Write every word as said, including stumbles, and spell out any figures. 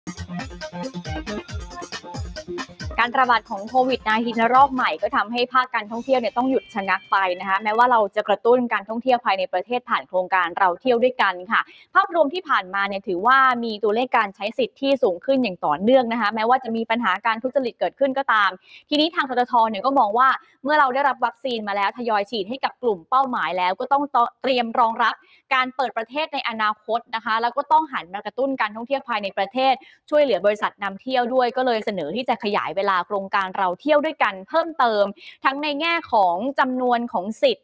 การระบาดของโควิด สิบเก้า ระลอกใหม่ก็ทำให้ภาคการท่องเที่ยวเนี่ยต้องหยุดชะงักไปนะคะแม้ว่าเราจะกระตุ้นการท่องเที่ยวภายในประเทศผ่านโครงการเราเที่ยวด้วยกันค่ะภาพรวมที่ผ่านมาเนี่ยถือว่ามีตัวเลขการใช้สิทธิ์ที่สูงขึ้นอย่างต่อเนื่องนะคะแม้ว่าจะมีปัญหาการทุจริตเกิดขึ้นก็ตามทีนี้ทางทททเนี่ยก็มองว่าเมื่อเราได้รับวัคซีนมาแล้วทยอยฉีดให้กับกลุ่มเป้าหมายแล้วก็ต้องเตรียมรองรับการเปิดประเทศในอนาคตนะคะแล้วก็ต้องหันมากระตุ้นการท่องเที่ยวภายในประเทศช่วยเหลือบริษัทนำเที่ยวด้วยก็เลยเสนอที่จะขยายเวลาโครงการเราเที่ยวด้วยกันเพิ่มเติมทั้งในแง่ของจำนวนของสิทธิ์